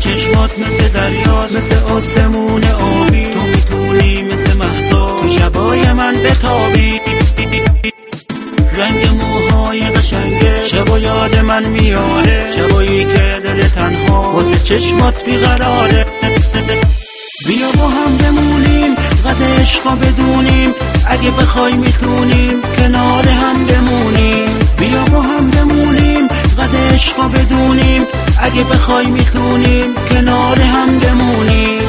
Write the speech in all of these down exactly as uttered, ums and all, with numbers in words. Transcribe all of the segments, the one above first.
چشمات مثل دریاست، مثل آسمون آبی. تو میتونی مثل مهدا تو شبای من بتابی. رنگ موهای قشنگه شب و یاد من میاره، شبایی که دل تنها واسه چشمات بیقراره. بیا با هم بمونیم، قد عشقا بدونیم، اگه بخوای میتونیم کنار هم بمونیم. بیا با هم بمونیم، قد عشقا بدونیم، اگه بخوای میتونیم کنار هم بمونیم.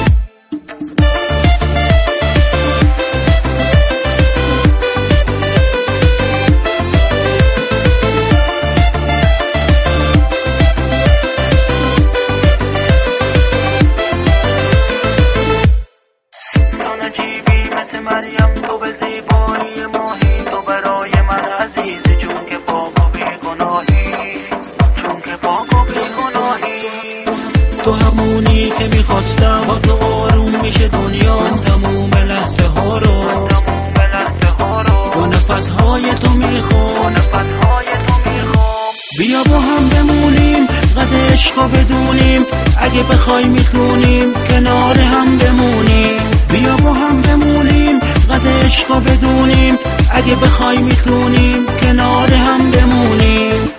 مریم تو به زیبایی ماهی، تو برای من عزیزی، چون که پاک و بیگناهی، چون که پاک و بیگناهی. تو همونی که میخواستم، با تو آروم میشه دنیا. تموم لحظه ها رو تموم لحظه ها رو با نفسهای تو میخوام، نفسهای تو میخوام. بیا با هم بمونیم، قد عشقا بدونیم، اگه بخوای میتونیم کنار هم بمونیم. بیا با هم بمونیم، قد عشقا بدونیم، اگه بخوای میتونیم کنار هم بمونیم.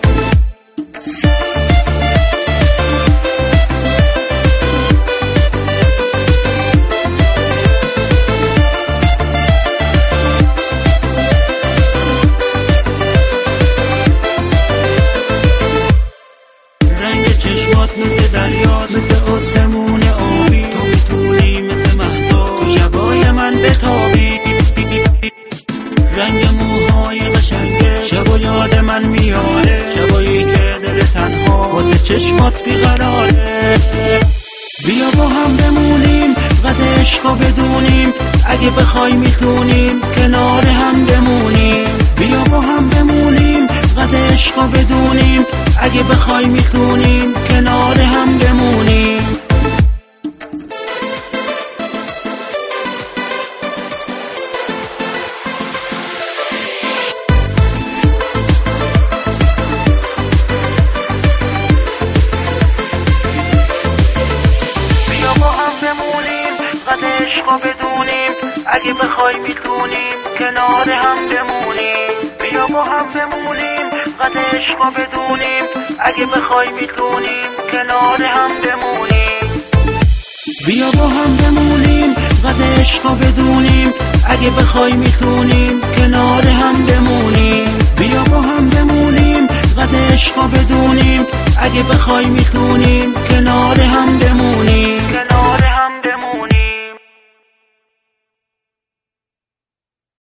رنگ چشمات مثل دریاست، مثل آسمون آبی. تو میتونی مثل مهدا تو شبای من بتابی. رنگ موهای قشنگه شب و یاد من میاره، شبایی که دل تنها واسه چشمات بیقراره. بیا با هم بمونیم، قد عشقا بدونیم، اگه بخوای میتونیم کنار هم بمونیم. بیا با هم بمونیم، قد عشقا بدونیم، اگه بخوای میتونیم کنار هم بمونیم. قد عشقا بدونیم، اگه بخوای میتونیم کنار هم بمونیم. بیا با هم بمونیم، قد عشقا بدونیم، اگه بخوای میتونیم کنار هم بمونیم. بیا با هم بمونیم، قد عشقا بدونیم، اگه بخوای میتونیم کنار هم بمونیم. بیا با هم بمونیم، قد عشقا بدونیم، اگه بخوای میتونیم